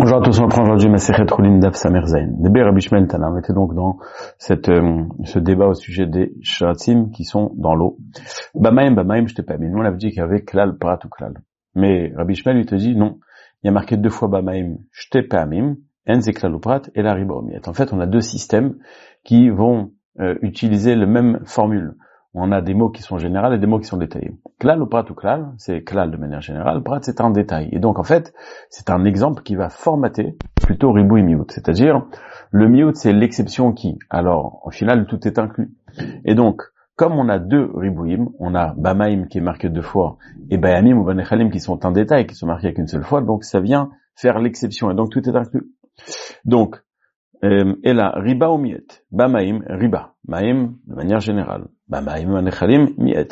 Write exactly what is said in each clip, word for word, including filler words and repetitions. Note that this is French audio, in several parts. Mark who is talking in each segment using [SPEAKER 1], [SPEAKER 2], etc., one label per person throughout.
[SPEAKER 1] Bonjour à tous, on reprend aujourd'hui Masechet Chulin Daf Samer Zayin. Débé Rabbi Shmuel Tana, on était donc dans cette, euh, ce débat au sujet des shatim qui sont dans l'eau. Bamaim, Bamaim, je t'ai pas mis. Nous on avait dit qu'il y avait Klal, Prat ou Klal. Mais Rabbi Shmuel lui te dit non, il y a marqué deux fois Bamaim, je t'ai pas mis, Enze Klal ou Prat et la Riba Omiet. En fait, on a deux systèmes qui vont euh, utiliser la même formule. On a des mots qui sont généraux et des mots qui sont détaillés. Klal ou Prat ou Klal, c'est Klal de manière générale, Prat c'est un détail. Et donc en fait, c'est un exemple qui va formater plutôt Riboui Miout. C'est-à-dire, le Miout c'est l'exception qui, alors au final tout est inclus. Et donc, comme on a deux Ribouim, on a Bamaim qui est marqué deux fois, et Bayamim ou Banechalim qui sont un détail, qui sont marqués qu'une seule fois, donc ça vient faire l'exception, et donc tout est inclus. Donc, Euh, et là, riba ou miet, bamaim, riba, maim de manière générale, bamaim, manechalim, miet,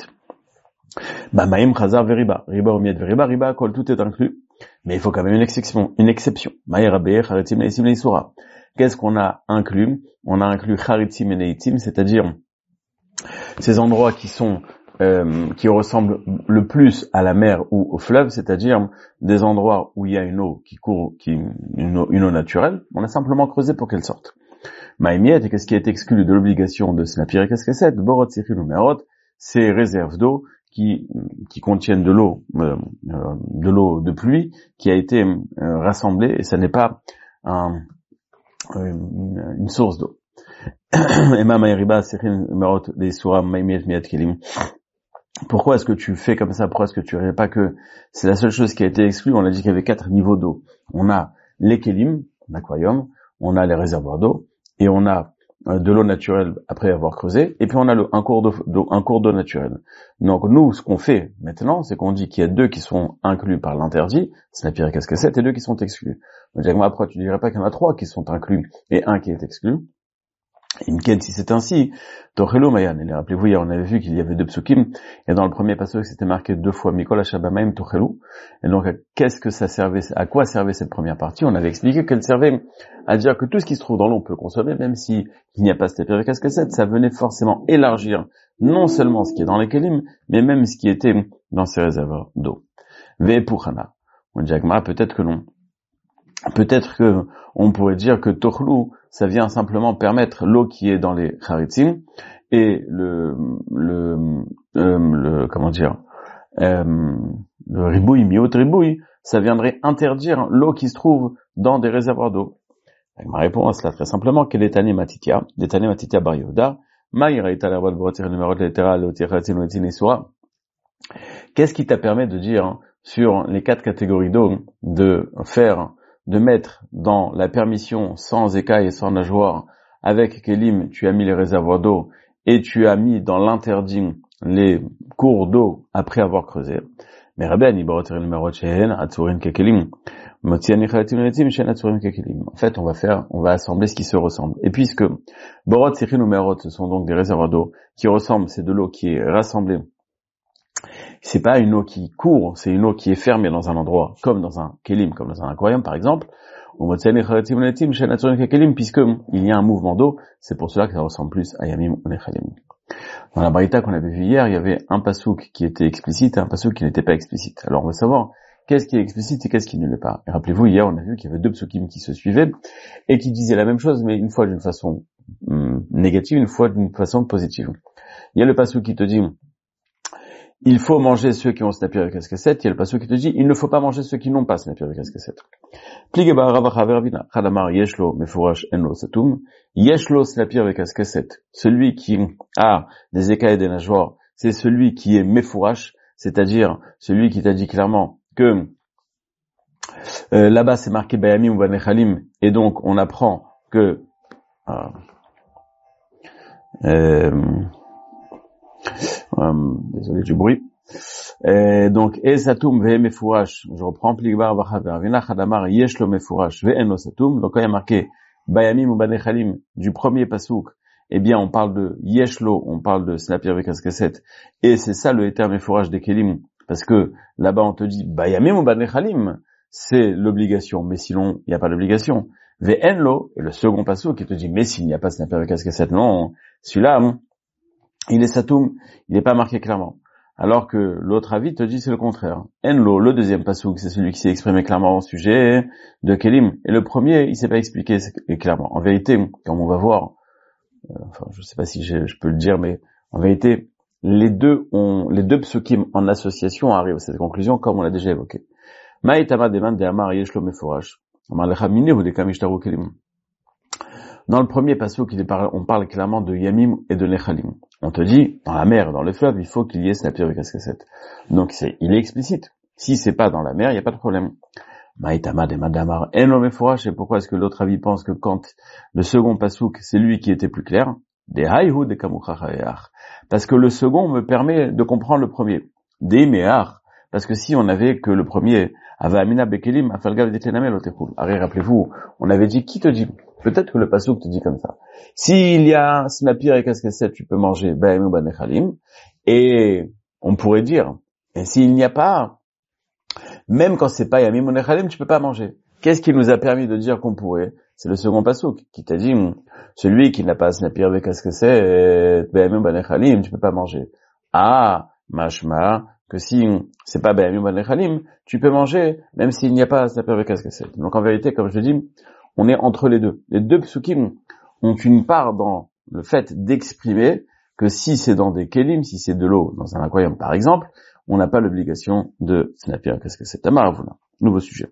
[SPEAKER 1] bamaim, chazar, veriba, riba ou miet, veriba, riba, kol, tout est inclus, mais il faut quand même une exception, une exception, maïrabe, charitim, neitim, neisura. Qu'est-ce qu'on a inclus? On a inclus charitim et neitim, c'est-à-dire ces endroits qui sont Euh, qui ressemblent le plus à la mer ou au fleuve, c'est-à-dire des endroits où il y a une eau qui court, qui une eau, une eau naturelle, on a simplement creusé pour qu'elle sorte. Maïmiet, et qu'est-ce qui est exclu de l'obligation de Snapir et Cascassette, Borot, Sichil ou Merot, ces réserves d'eau qui qui contiennent de l'eau, euh, de l'eau de pluie qui a été euh, rassemblée, et ça n'est pas un, une, une source d'eau. Emma Maïriba, Sichil, Merot, les Surah, Maïmiet, Miet, Kelim. Pourquoi est-ce que tu fais comme ça? Pourquoi est-ce que tu ne pas que c'est la seule chose qui a été exclue? On a dit qu'il y avait quatre niveaux d'eau. On a les kelim, l'aquarium, on a les réservoirs d'eau, et on a de l'eau naturelle après avoir creusé, et puis on a le, un cours d'eau, un cours d'eau naturelle. Donc nous, ce qu'on fait maintenant, c'est qu'on dit qu'il y a deux qui sont inclus par l'interdit, c'est la pierre et cascassette, et deux qui sont exclus. Donc après, tu ne dirais pas qu'il y en a trois qui sont inclus et un qui est exclu. Imken, si c'est ainsi, Tochelo Mayan, et rappelez-vous, hier on avait vu qu'il y avait deux psukim, et dans le premier passage c'était marqué deux fois Mikol Hashabamaim Tochelo, et donc qu'est-ce que ça servait, à quoi servait cette première partie? On avait expliqué qu'elle servait à dire que tout ce qui se trouve dans l'eau on peut consommer, même si il n'y a pas cette pierre cascassette, ça venait forcément élargir non seulement ce qui est dans les kelim, mais même ce qui était dans ces réservoirs d'eau. Ve Puchana, on dit peut-être que non. Peut-être que on pourrait dire que Tochlu, ça vient simplement permettre l'eau qui est dans les charitim, et le, le, euh, le comment dire, euh, le ribouille, miot ribouille, ça viendrait interdire l'eau qui se trouve dans des réservoirs d'eau. Ma réponse là très simplement, quel est Tani Matitia, des Tani Matitia Bar Yehuda, Maïra Ita l'Arbal Brotir numéro de littéral, au Tiratim, au Tinisura. Qu'est-ce qui t'a permis de dire hein, sur les quatre catégories d'eau de faire de mettre dans la permission sans écailles et sans nageoires, avec Kélim, tu as mis les réservoirs d'eau, et tu as mis dans l'interdit les cours d'eau après avoir creusé. Mais Rabbi, en fait, on va faire, on va assembler ce qui se ressemble. Et puisque Borot, Sichin ou Merot, ce sont donc des réservoirs d'eau qui ressemblent, c'est de l'eau qui est rassemblée. C'est pas une eau qui court, c'est une eau qui est fermée dans un endroit, comme dans un kelim, comme dans un aquarium par exemple, puisque il y a un mouvement d'eau, c'est pour cela que ça ressemble plus à Yamim ou Nechalim. Dans la Braïta qu'on avait vu hier, il y avait un pasouk qui était explicite et un pasouk qui n'était pas explicite. Alors on veut savoir qu'est-ce qui est explicite et qu'est-ce qui ne l'est pas. Et rappelez-vous, hier on a vu qu'il y avait deux psukim qui se suivaient et qui disaient la même chose, mais une fois d'une façon hum, négative, une fois d'une façon positive. Il y a le pasouk qui te dit il faut manger ceux qui ont snapir avec cascassette, il y a le passage qui te dit, il ne faut pas manger ceux qui n'ont pas snapir avec cascassette. Pligeba ravacha vervina, chadamar yeshlo mefurash enlo satum, yeshlo snapir avec cascassette. Celui qui a des écailles et des nageoires, c'est celui qui est mefurash, c'est-à-dire celui qui t'a dit clairement que euh, là-bas c'est marqué bayamim ou banechalim, et donc on apprend que euh, euh, Euh, désolé du bruit. Et donc, Esatum ve mefurash, je reprends, Pligbar vachaver, vina chadamar yeshlo mefurash ve eno satum. Donc, quand il y a marqué Bayamim ou Banechalim du premier pasouk, eh bien, on parle de yeshlo, on parle de snapir avec cascassette, et c'est ça le éter mefurash des kelim, parce que là-bas on te dit Bayamim ou Banechalim, c'est l'obligation, mais sinon, il n'y a pas d'obligation. Ve enlo, et le second pasouk qui te dit, mais s'il n'y a pas snapir avec cascassette, non, celui-là, il est satoum, il n'est pas marqué clairement. alors que l'autre avis te dit c'est le contraire. Enlo, le deuxième pasouk, c'est celui qui s'est exprimé clairement au sujet de Kelim, et le premier, il s'est pas expliqué clairement. En vérité, comme on va voir, euh, enfin, je sais pas si je, je peux le dire, mais en vérité, les deux ont, les deux psukim en association arrivent à cette conclusion, comme on l'a déjà évoqué. Ma'itama deman de amar yeshlo meforash. Amar lecha mineh ou de kamishtaru Kelim. Dans le premier pasouk, on parle clairement de Yamim et de Nechalim. On te dit, dans la mer, dans le fleuve, il faut qu'il y ait Snapir et Cascassette. Donc c'est, il est explicite. Si c'est pas dans la mer, il n'y a pas de problème. Maïtama de Madamar, Eno Meforash, et pourquoi est-ce que l'autre avis pense que quand le second pasouk, c'est lui qui était plus clair? Des Haïhu de Kamuchachayach. Parce que le second me permet de comprendre le premier. Des Me'ar. Parce que si on avait que le premier, Ava Amina Bekelim, Afalgav Detenamel Otechul. Arrête, rappelez-vous, on avait dit, qui te dit? Peut-être que le pasouk te dit comme ça. S'il y a snapir et cascassette, tu peux manger ba'em ou banechalim. Et on pourrait dire, et s'il n'y a pas, même quand c'est pas yamim ou nechalim, tu peux pas manger. Qu'est-ce qui nous a permis de dire qu'on pourrait? C'est le second pasouk qui t'a dit, celui qui n'a pas snapir et cascassette, ba'em ou banechalim, tu peux pas manger. Ah, mashma, que si c'est pas ba'em ou banechalim, tu peux manger, même s'il n'y a pas snapir et cascassette. Donc en vérité, comme je le dis, on est entre les deux. Les deux psukim ont une part dans le fait d'exprimer que si c'est dans des kelim, si c'est de l'eau dans un aquarium par exemple, on n'a pas l'obligation de snapir. Qu'est-ce que c'est? Tamaravuna. Nouveau sujet.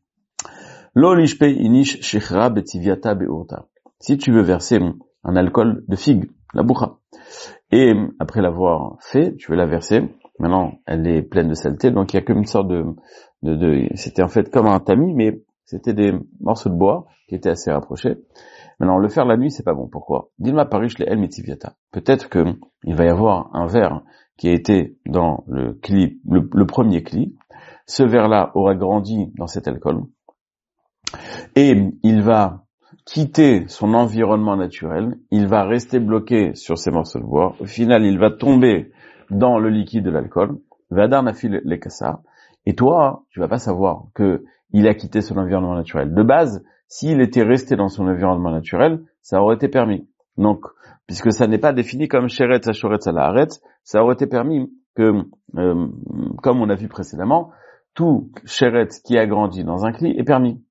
[SPEAKER 1] Lo lishpe inish shechra betiviata beurta. Si tu veux verser un alcool de figue, la boucha, et après l'avoir fait, tu veux la verser, maintenant elle est pleine de saleté, donc il y a comme une sorte de, de, de c'était en fait comme un tamis, mais c'était des morceaux de bois qui étaient assez rapprochés. Maintenant, le faire la nuit, c'est pas bon. Pourquoi? Dilma parish le el mitiviata. Peut-être que il va y avoir un verre qui a été dans le cli, le, le premier cli. Ce verre-là aura grandi dans cet alcool. Et il va quitter son environnement naturel. Il va rester bloqué sur ces morceaux de bois. Au final, il va tomber dans le liquide de l'alcool. Vadar nafil le kassa. Et toi, tu vas pas savoir que il a quitté son environnement naturel. De base, s'il était resté dans son environnement naturel, ça aurait été permis. Donc, puisque ça n'est pas défini comme sheretz à shoretz à la haretz, ça aurait été permis que, euh, comme on a vu précédemment, tout sheretz qui a grandi dans un cli est permis.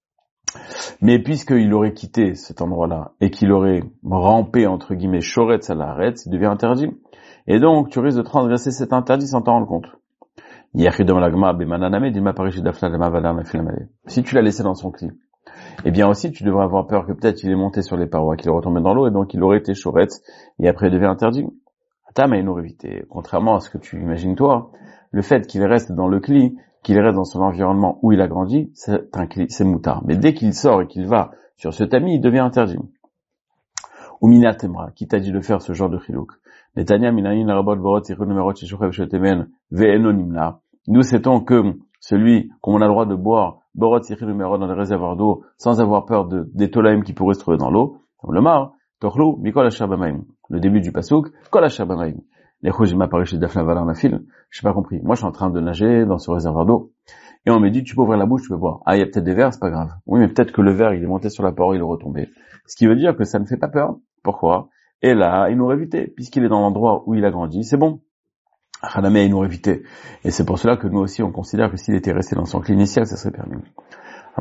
[SPEAKER 1] Mais puisqu'il aurait quitté cet endroit-là et qu'il aurait rampé, entre guillemets, shoretz à la haretz, il devient interdit. Et donc, tu risques de transgresser cet interdit sans t'en rendre compte. Si tu l'as laissé dans son cli, eh bien aussi tu devrais avoir peur que peut-être il est monté sur les parois, qu'il est retombé dans l'eau et donc il aurait été choretz et après il devient interdit. Contrairement à ce que tu imagines toi, le fait qu'il reste dans le cli, qu'il reste dans son environnement où il a grandi, c'est un cli, c'est moutard. Mais dès qu'il sort et qu'il va sur ce tamis, il devient interdit. Umina Temra, qui t'a dit de faire ce genre de chilouk? Netanya minayin rabot borot sikhun numerot sheshuchev shetemen ve'enonimna. Nous sait-on que celui qu'on a le droit de boire borot sikhun numerot dans les réservoirs d'eau sans avoir peur de des tolaim qui pourraient se trouver dans l'eau. Le mar tochlu mikol ashabamaim. Le début du pasuk kol ashabamaim. Les chojima parishit dafna valar nafil. J'ai pas compris. Moi je suis en train de nager dans ce réservoir d'eau et on me dit tu peux ouvrir la bouche, tu peux boire. Ah il y a peut-être des verres, c'est pas grave. Oui mais peut-être que le verre il est monté sur la paroi, il est retombé. Ce qui veut dire que ça ne fait pas peur. Pourquoi? Et là, il nous aurait évité, puisqu'il est dans l'endroit où il a grandi, c'est bon. Hanamé, il nous aurait évité. Et c'est pour cela que nous aussi, on considère que s'il était resté dans son cli initial, ça serait permis. Je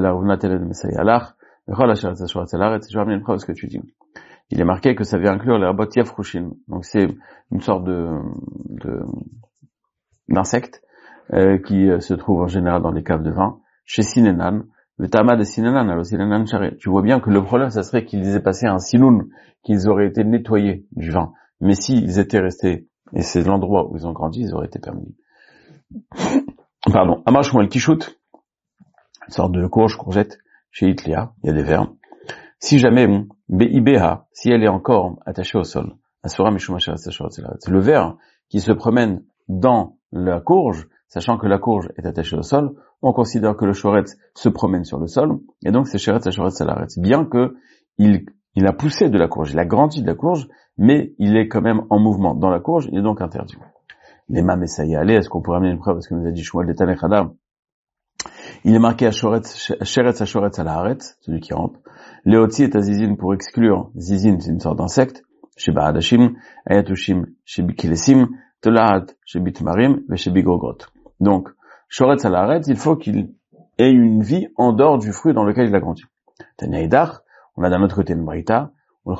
[SPEAKER 1] vais ramener une preuve à ce que tu dis. Il est marqué que ça vient inclure les rabot yafrushin. Donc c'est une sorte de, de d'insecte euh, qui euh, se trouve en général dans les caves de vin, chez Sinenan. Le tama de Sinenan, alors Sinenan charé. Tu vois bien que le problème, ça serait qu'ils aient passé un sinoun, qu'ils auraient été nettoyés du vin. Mais s'ils étaient restés, et c'est l'endroit où ils ont grandi, ils auraient été permis. Pardon. Amar Shmuel Kishut, une sorte de courge, courgette, chez Hitlia, il y a des vers. Si jamais, bon, Beibeha, si elle est encore attachée au sol, Asura Mishuma Shara, c'est le ver qui se promène dans la courge, sachant que la courge est attachée au sol, on considère que le shoretz se promène sur le sol, et donc c'est shoretz à shoretz à l'aretz. Bien que il, il a poussé de la courge, il a grandi de la courge, mais il est quand même en mouvement dans la courge, il est donc interdit. Les mam et ça y est, allez, est-ce qu'on pourrait amener une preuve, parce que nous a dit Shmuel de Tanechada, il est marqué à shoretz, shoretz à shoretz à l'aretz, celui qui rampe. Léoti est à zizine pour exclure, zizine c'est une sorte d'insecte, chez Bahadashim, Ayatushim, chez Bikilesim, Telaat chez Bitmarim et chez Bigogrot. Donc, Shoretz à l'arrêt, il faut qu'il ait une vie en dehors du fruit dans lequel il a grandi. Tanaïdar, on a d'un autre côté une Braïta, on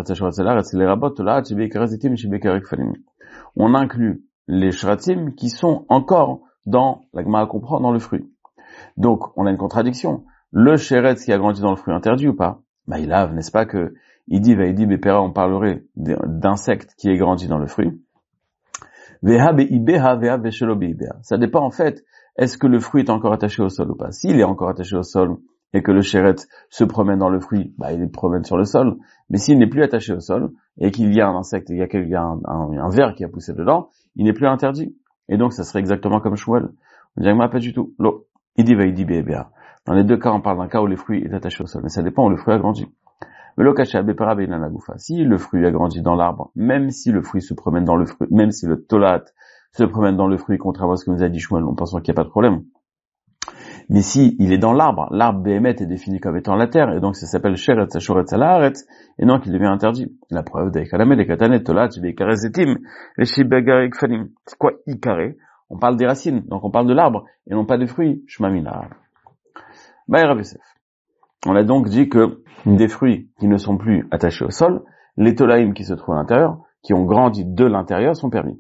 [SPEAKER 1] inclut les shratim qui sont encore dans, la Gemara comprend, dans le fruit. Donc, on a une contradiction. Le sheretz qui a grandi dans le fruit interdit ou pas? Bah, il a, n'est-ce pas que, il dit, va, il dit, Bepera, on parlerait d'insectes qui est grandi dans le fruit. Ça dépend, en fait, est-ce que le fruit est encore attaché au sol ou pas? S'il est encore attaché au sol, et que le sheretz se promène dans le fruit, bah, il se promène sur le sol. Mais s'il n'est plus attaché au sol, et qu'il y a un insecte, il y a, il y a un, un, un ver qui a poussé dedans, il n'est plus interdit. Et donc, ça serait exactement comme Shmuel. On dirait, moi, pas du tout. L'eau. Il dit, va, il dit, béa. Dans les deux cas, on parle d'un cas où le fruit est attaché au sol. Mais ça dépend où le fruit a grandi. Mais l'eau caché à Bepara Beinanagoufa. Si le fruit a grandi dans l'arbre, même si le fruit se promène dans le fruit, même si le tolat se promène dans le fruit, contrairement à ce que nous a dit Shmuel, on pense qu'il n'y a pas de problème. Mais si il est dans l'arbre, l'arbre Béhémet est défini comme étant la terre, et donc ça s'appelle Sheretz Shoretz Alaharetz, et donc il devient interdit. La preuve d'Eikalamé, les Katanet, Tolat, Beikare Zetim, les Shibegare Kfanim. C'est quoi Ikare? On parle des racines, donc on parle de l'arbre, et non pas des fruits. Shmamina. Baïra Besef. On a donc dit que des fruits qui ne sont plus attachés au sol, les Tolaïm qui se trouvent à l'intérieur, qui ont grandi de l'intérieur, sont permis.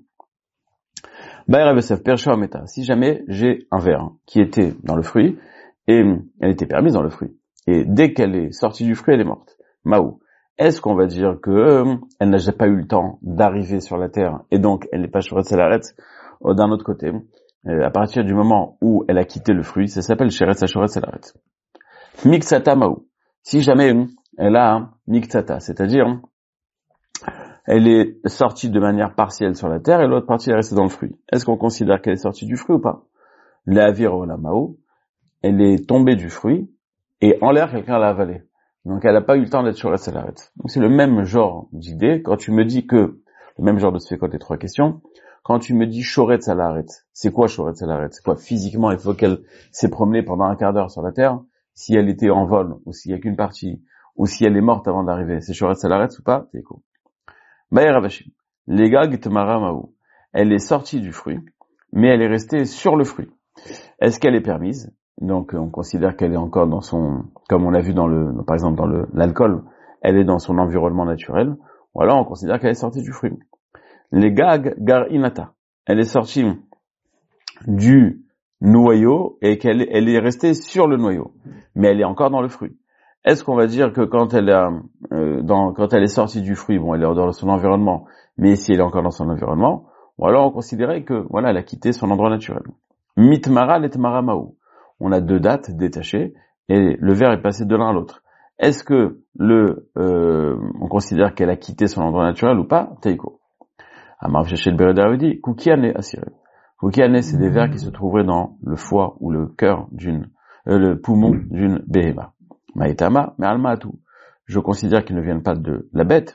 [SPEAKER 1] Si jamais j'ai un ver qui était dans le fruit, et elle était permise dans le fruit, et dès qu'elle est sortie du fruit, elle est morte. Maou. Est-ce qu'on va dire que euh, elle n'a pas eu le temps d'arriver sur la terre, et donc elle n'est pas Shoretz Alaharetz? D'un autre côté, euh, à partir du moment où elle a quitté le fruit, ça s'appelle Sheretz Shoretz Alaharetz. Miksata Maou. Si jamais elle a un Miksata, c'est-à-dire elle est sortie de manière partielle sur la terre et l'autre partie est restée dans le fruit. Est-ce qu'on considère qu'elle est sortie du fruit ou pas? La viro la mao, elle est tombée du fruit et en l'air quelqu'un l'a avalée. Donc elle n'a pas eu le temps d'être Shoretz Alaharetz. Donc c'est le même genre d'idée. Quand tu me dis que, le même genre de ce fait les trois questions, quand tu me dis Shoretz Alaharetz, c'est quoi Shoretz Alaharetz? C'est quoi physiquement? Il faut qu'elle s'est promenée pendant un quart d'heure sur la terre. Si elle était en vol, ou s'il y a qu'une partie, ou si elle est morte avant d'arriver, c'est Shoretz Alaharetz ou pas? C'est quoi? Les gag tmaramaou. Elle est sortie du fruit, mais elle est restée sur le fruit. Est-ce qu'elle est permise? Donc, on considère qu'elle est encore dans son, comme on l'a vu dans le, par exemple, dans le, l'alcool, elle est dans son environnement naturel, ou alors on considère qu'elle est sortie du fruit. Les gag gar inata. Elle est sortie du noyau et qu'elle elle est restée sur le noyau, mais elle est encore dans le fruit. Est-ce qu'on va dire que quand elle a, euh, dans, quand elle est sortie du fruit, bon, elle est dans son environnement, mais si elle est encore dans son environnement, ou alors on considérait que, voilà, elle a quitté son endroit naturel. Mitmara letmara maou. On a deux dates détachées, et le verre est passé de l'un à l'autre. Est-ce que le, euh, on considère qu'elle a quitté son endroit naturel ou pas? Teiko. Amar Shechel Beredar dit, Kukiane assuré. Kukiane, c'est des vers qui se trouveraient dans le foie ou le cœur d'une, euh, le poumon d'une béhéma. Maïtama, mais alma tout. Je considère qu'ils ne viennent pas de la bête,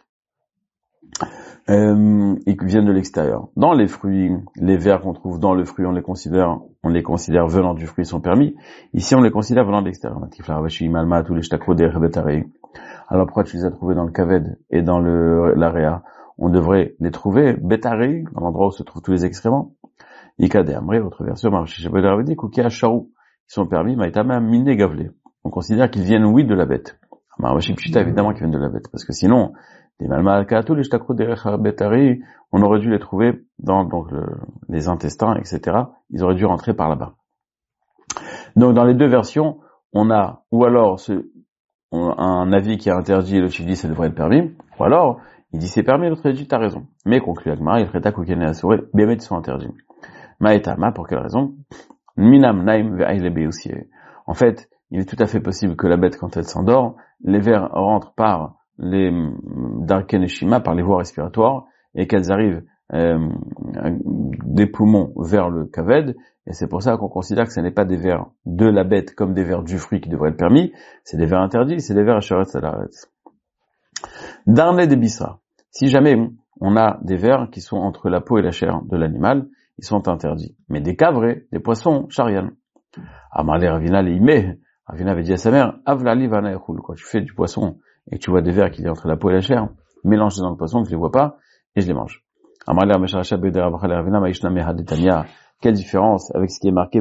[SPEAKER 1] euh, et qu'ils viennent de l'extérieur. Dans les fruits, les vers qu'on trouve dans le fruit, on les considère, on les considère venant du fruit, sont permis. Ici, on les considère venant de l'extérieur. Alors pourquoi tu les as trouvés dans le kaved et dans le l'area? On devrait les trouver betarei, dans l'endroit où se trouvent tous les excréments. Ikade amré, votre version, ils sont permis. Maïtama miné gavlé. On considère qu'ils viennent, oui, de la bête. Marvashipchita, évidemment qu'ils viennent de la bête. Parce que sinon, les malmalkatou, les shtakro derech betari, on aurait dû les trouver dans, donc, le, les intestins, et cetera. Ils auraient dû rentrer par là-bas. Donc, dans les deux versions, on a, ou alors, ce, on, un avis qui est interdit et l'autre dit ça devrait être permis, ou alors, il dit c'est permis, l'autre dit t'as raison. Mais, conclut Agmara, il reta koukene assuré, bémet ils sont interdits. Maetama, pour quelle raison? Minam naim ve'ailebe aussi. En fait, il est tout à fait possible que la bête, quand elle s'endort, les vers rentrent par les darkeneshima, par les voies respiratoires, et qu'elles arrivent euh, des poumons vers le kaved, et c'est pour ça qu'on considère que ce n'est pas des vers de la bête comme des vers du fruit qui devraient être permis, c'est des vers interdits, c'est des vers à Shoretz Alaharetz. Darneh des bisra. Si jamais on a des vers qui sont entre la peau et la chair de l'animal, ils sont interdits. Mais des cavrés, des poissons, charian. Amarle Ravina l'imé. Ravina avait dit à sa mère, Avlali vana echul. Quand tu fais du poisson et que tu vois des vers qu'il y a entre la peau et la chair, mélange-les dans le poisson que je les vois pas et je les mange. Quelle différence avec ce qui est marqué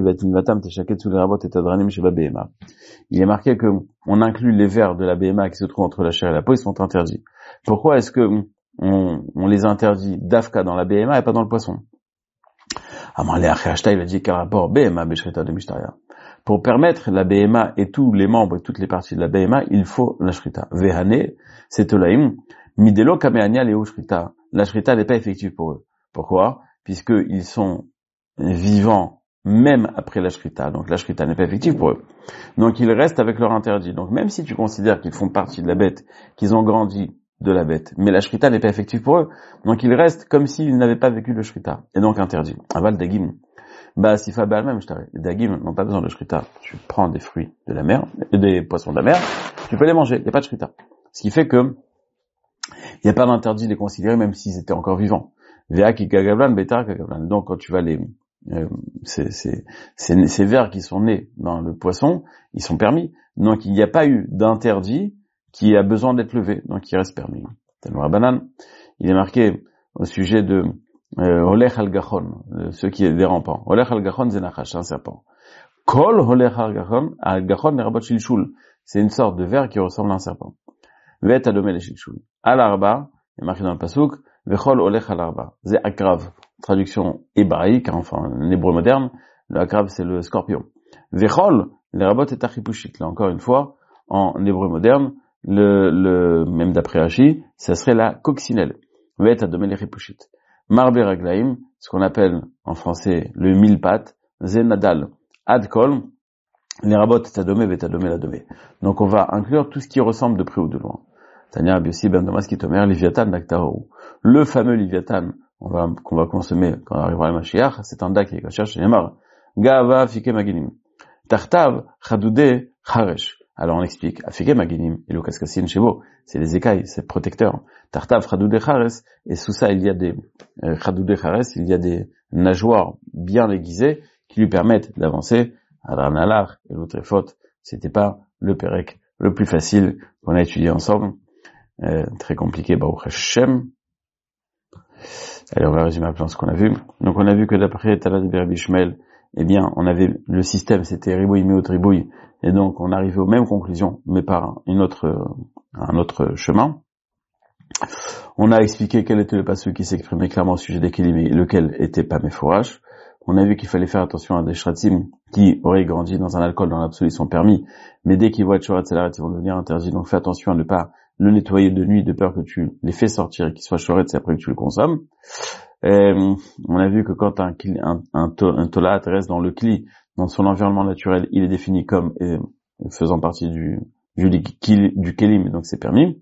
[SPEAKER 1] il est marqué que on inclut les vers de la B M A qui se trouvent entre la chair et la peau, ils sont interdits. Pourquoi est-ce que on, on les interdit d'Afka dans la B M A et pas dans le poisson? Il a dit quel rapport B M A Beshrita de Mishtaria. Pour permettre la B M A et tous les membres et toutes les parties de la B M A, il faut la Shrita. Vehane, c'est Tolaim, Midelo Kameania Leo Shrita. La Shrita n'est pas effective pour eux. Pourquoi? Puisqu'ils sont vivants même après la Shrita. Donc la Shrita n'est pas effective pour eux. Donc ils restent avec leur interdit. Donc même si tu considères qu'ils font partie de la bête, qu'ils ont grandi de la bête, mais la Shrita n'est pas effective pour eux. Donc ils restent comme s'ils n'avaient pas vécu le Shrita. Et donc interdit. Aval Dagim. Bah, si fa même, je t'arrête. Les Dagim n'ont pas besoin de Shrita. Tu prends des fruits de la mer, des poissons de la mer, tu peux les manger. Il n'y a pas de Shrita. Ce qui fait que il n'y a pas d'interdit de les considérer même s'ils étaient encore vivants. Donc quand tu vas les euh, ces, ces, ces, ces vers qui sont nés dans le poisson, ils sont permis. Donc il n'y a pas eu d'interdit qui a besoin d'être levé, donc il reste permis. Tellement banane. Il est marqué au sujet de Olech al-Gachon, ce qui est des rampants. Olech al-Gachon, c'est un serpent. Kol Olech al-Gachon, al-Gachon nerabot shilshul. C'est une sorte de ver qui ressemble à un serpent. Vet adomé le shilshul. Al-Arba, il est marqué dans le pasuk, Vechol Olech al-Arba. C'est akrav. Traduction hébraïque, enfin, en hébreu moderne. Le akrav, c'est le scorpion. Vechol, le rabot est achipushit. Là, encore une fois, en hébreu moderne, le, le, même d'après Rashi, ça serait la coccinelle. Vet adomé le chipushit. Marbe raglaim, ce qu'on appelle en français le mille pattes, zenadal, adkol, les rabots tadomé, vetadomé, ladomé. Donc on va inclure tout ce qui ressemble de près ou de loin. Tania Biossi ben Damas qui tomer Liviatan Naktaru. Le fameux Liviatan, on va, qu'on va consommer quand on arrivera à la Mashiach, c'est un dak qui est cherché les marre. Gava fike maginim. Tartav chadoudé charesh. Alors on explique, Afike Maginim, et le Kaskasin Shevo, c'est les écailles, c'est protecteur. Tartav Chadoudé Chares, et sous ça il y a des Chadoudé Chares, il y a des nageoires bien aiguisées qui lui permettent d'avancer. Adranalach et l'autre faute, c'était pas le Pérec le plus facile qu'on a étudié ensemble. Euh, très compliqué, Baruch Hashem. Allez, on va résumer un peu ce qu'on a vu. Donc on a vu que d'après Talad Berbi Shmuel, eh bien, on avait, le système c'était Ribouille Meot Ribouille, et donc on arrivait aux mêmes conclusions, mais par une autre, un autre chemin. On a expliqué quel était le passage qui s'exprimait clairement au sujet des Kélim, et lequel était pas Mefourash. On a vu qu'il fallait faire attention à des Shratim qui auraient grandi dans un alcool dans l'absolu, ils sont permis, mais dès qu'ils voient Shorat Salarat, ils vont devenir interdits, donc fais attention à ne pas le nettoyer de nuit de peur que tu les fais sortir et qu'ils soient Shorat, c'est après que tu le consommes. Euh, on a vu que quand un, un, un, un tolat reste dans le kli, dans son environnement naturel, il est défini comme euh, faisant partie du, du, du kélim, donc c'est permis.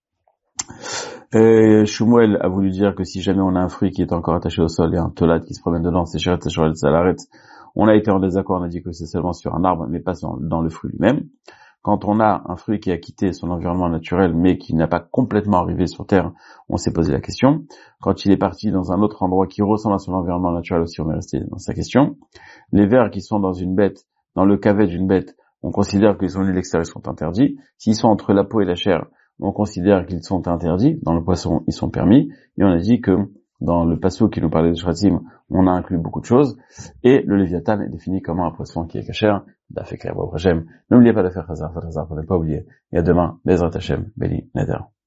[SPEAKER 1] Euh, Shmuel a voulu dire que si jamais on a un fruit qui est encore attaché au sol et un tolat qui se promène dedans, c'est Shorat, c'est Shorat, ça l'arrête. On a été en désaccord, on a dit que c'est seulement sur un arbre, mais pas dans, dans le fruit lui-même. Quand on a un fruit qui a quitté son environnement naturel, mais qui n'a pas complètement arrivé sur Terre, on s'est posé la question. Quand il est parti dans un autre endroit qui ressemble à son environnement naturel aussi, on est resté dans sa question. Les vers qui sont dans une bête, dans le cavet d'une bête, on considère qu'ils sont venus de l'extérieur, ils sont interdits. S'ils sont entre la peau et la chair, on considère qu'ils sont interdits. Dans le poisson, ils sont permis. Et on a dit que dans le passo qui nous parlait de Shratim, on a inclus beaucoup de choses. Et le Léviathan est défini comme un poisson qui est kasher. N'oubliez pas de faire Chazar, faire Chazar pour ne pas oublier. Et à demain, Bezrat Hashem, Beli Neder.